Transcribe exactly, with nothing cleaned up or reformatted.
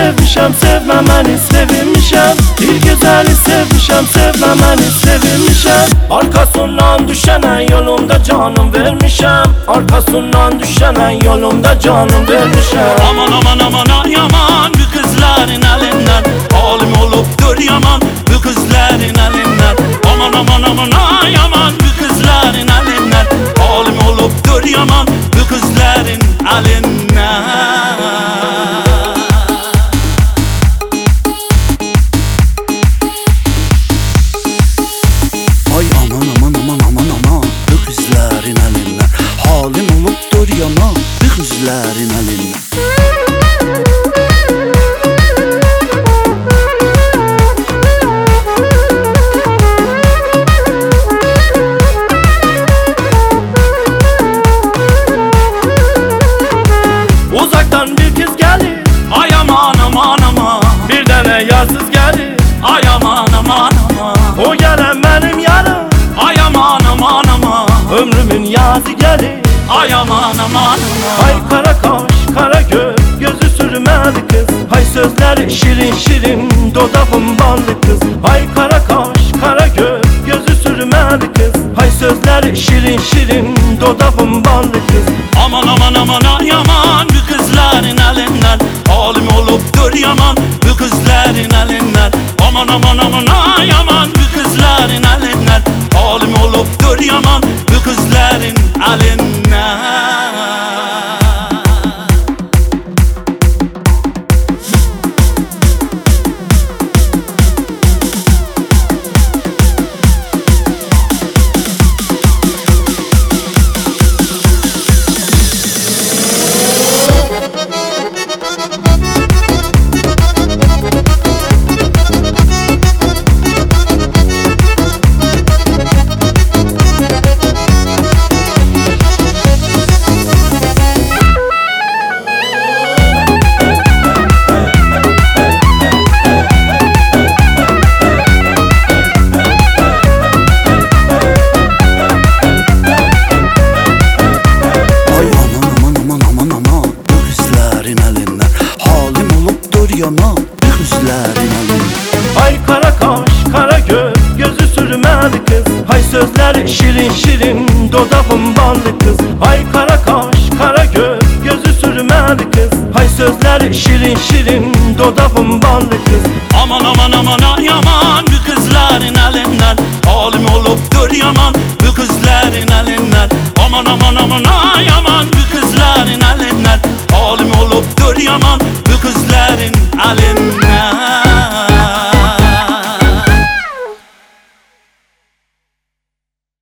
sevmişəm, sevməməni sevinmişəm. Bir gözəli sevmişəm, sevməməni sevinmişəm. Arkasından düşənən yolumda canım vermişəm. Arkasından düşənən yolumda canım vermişəm. Aman aman aman ay aman, bu kızların elinden halim olupdur yaman, bu kızların elinden. Aman aman aman ay aman, bu kızların elinden halim olupdur yaman, bu kızların elinden. Ay aman aman aman aman aman, bu kızların elinden halim olupdur yaman, bu kızların elinden. Uzaktan bir kız gelir, Ay aman aman aman, bir dənə yarsız gelir. ay aman aman aman, O gelen benim yarım, ay aman aman aman, ömrümün yazı gelir. ay aman aman aman. Ay kara kaş, kara göz, gözü sürmedi kız. Hay sözleri şirin şirin, dodağım ballı kız. Ay kara kaş, kara göz, gözü sürmedi kız. Hay sözleri şirin şirin, dodağım ballı kız. Aman aman aman ay aman, bu kızların elinden halim olupdur yaman, bu kızların elinden. Aman aman aman ay aman, bu kızların elinden halim olupdur yaman, bu kızların elinden. Yaman, bu kızların elinden. Ay kara kaş, kara göz, gözü sürmedi kız. Hay sözleri şirin şirin, dodağım ballı kız. Ay kara kaş,